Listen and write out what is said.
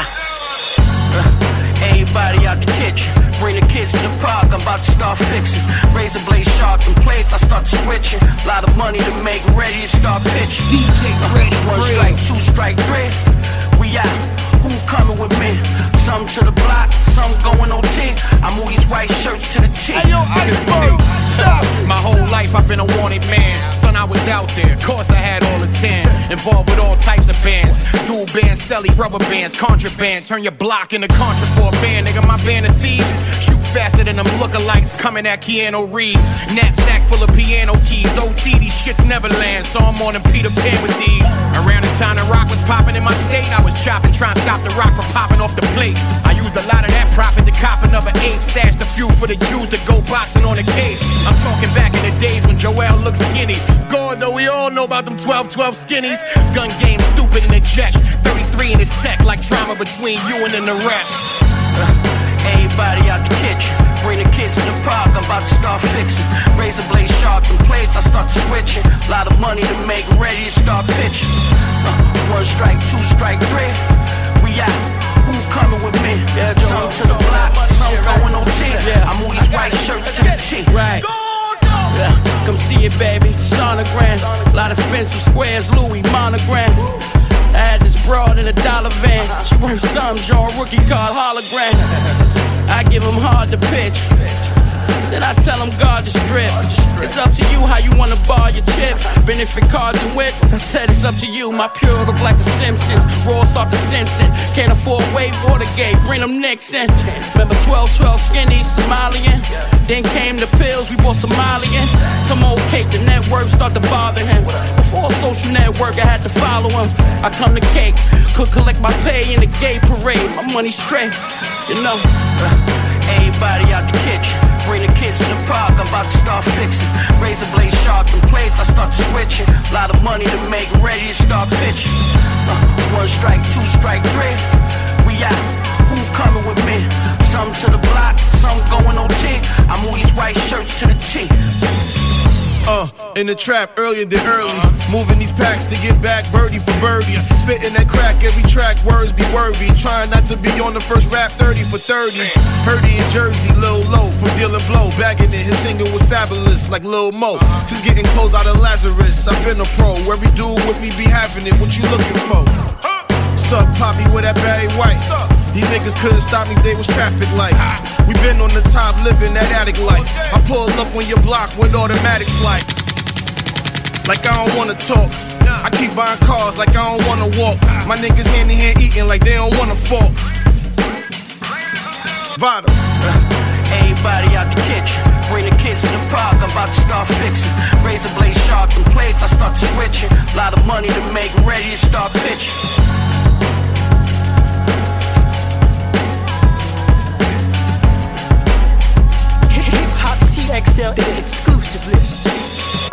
Everybody out the kitchen, bring the kids to the park, I'm about to start fixing. Razor blade sharp and plates, I start switching. Lot of money to make, ready to start pitching. DJ ready, one strike, two strike, three. We out, who coming with me? Some to the block, some going on 10. I move these white shirts to the T. Hey yo, Iceberg, stop! My whole life I've been a wanted man. Son, I was out there, course I had all the 10. Involved with all types of bands. Dual bands, celly, rubber bands, contraband. Turn your block into contra for a band, nigga, my band is thieves. Shoot faster than them lookalikes coming at Keanu Reeves. Knapsack full of piano keys, OT, these shits never land. So I'm on them Peter Pan with these. Around the time the rock was popping in my state, I was chopping, trying to stop the rock from popping off the plate. I used a lot of that profit to cop another 8, stashed a few for the Jews to go boxing on the case. I'm talking back in the days when Joel looked skinny. God, though, we all know about them 12-12 skinnies. Gun game stupid in the jet, 33 in his tech, like drama between you and the rest. Everybody out the kitchen, bring the kids to the park, I'm about to start fixing. Razor blade sharp and plates, I start switching. Lot of money to make, ready to start pitching. One strike, two strike, three. We out, who coming with me? Some to the block, some going on 10. I move these white shirts to the T. Right. Come see it, baby, sonogram. Lot of Spencer Squares, Louis monogram. I had this broad in a dollar van. She worth some, John rookie card hologram. I give him hard to pitch, then I tell him God to strip. It's up to you how you wanna bar your chips. Benefit cards and wit, I said it's up to you. My pure look like the Simpsons, raw start the Simpson. Can't afford wave Watergate, bring them Nixon. Remember 12-12 skinny, Somalian. Then came the pills, we bought Somalian. Some old cake, the network start to bother him. Before social network, I had to follow him. I come to cake, could collect my pay in the gay parade. My money straight, you know. Everybody out the kitchen, bring the kids to the park, I'm about to start fixing. Razor blade sharp and plates, I start switching. Lot of money to make, ready to start pitching. One strike, two strike, three. We out, who coming with me? Some to the block, some going on 10. I move these white shirts to the T. In the trap earlier than early. Moving these packs to get back birdie for birdie. Spitting that crack every track, words be worthy. Trying not to be on the first rap 30 for 30. Hurdy in Jersey, Lil Low from dealing blow. Bagging it, his single was fabulous like Lil Mo. Just getting clothes out of Lazarus. I've been a pro. Every dude with me be having it. What you looking for? Sup, Poppy with that Barry White. These niggas couldn't stop me, they was traffic lights. We been on the top, living that attic life. I pull up on your block with automatic flight. Like I don't wanna talk. I keep buying cars like I don't wanna walk. My niggas hand in hand eating like they don't wanna fork. Vada. Everybody out the kitchen, bring the kids to the park, I'm about to start fixing. Razor blade sharp and plates, I start switching. Lot of money to make, ready to start pitching.